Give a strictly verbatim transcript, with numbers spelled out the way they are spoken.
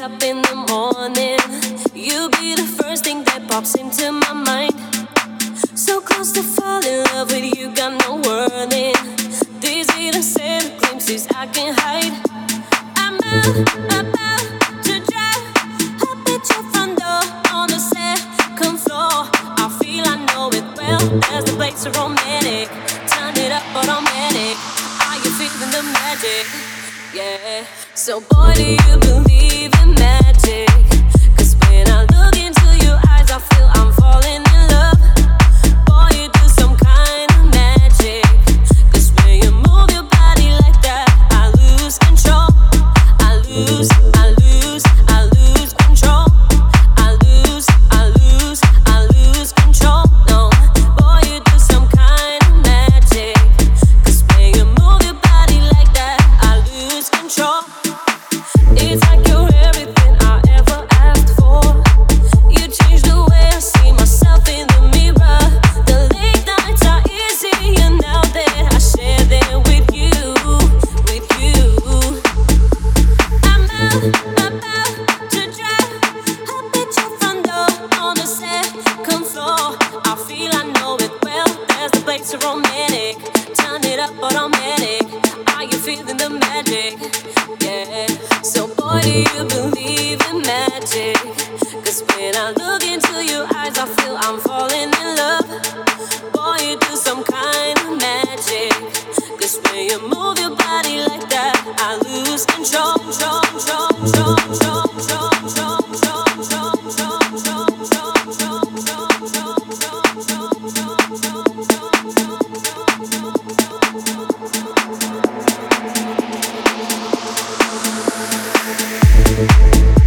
up in the morning, you be the first thing that pops into my mind. So close to fall in love with you, got no warning. These innocent glimpses I can't hide. I'm out, about to drive up at your front door on the second floor. I feel I know it well, there's the place so romantic. Turn it up automatic. Are you feeling the magic? Yeah. So boy, do you believe in magic? 'Cause when I look into your eyes, I feel I'm falling in love. Boy, you do some kind of magic. 'Cause when you move your body like that, I lose control. I lose, I lose, I lose control. I lose, I lose, I lose control. No, boy, you do some kind of magic. 'Cause when you move your body like that, I lose control. It's like you're everything I ever asked for. You change the way I see myself in the mirror. The late nights are easier now that I share them with you, with you. I'm out, about to drive up at your front door on the second floor. I feel I know it well, there's the place so romantic. Turn it up automatic. Are you feeling the magic? Yeah. So boy, do you believe in magic? 'Cause when I look into your eyes, I feel I'm falling in love. Boy, you do some kind of magic. 'Cause when you move your body like that, I lose control, control, control, control, control, control, control, control, control, control, control, control, control, control, control, control, control, control, control, control.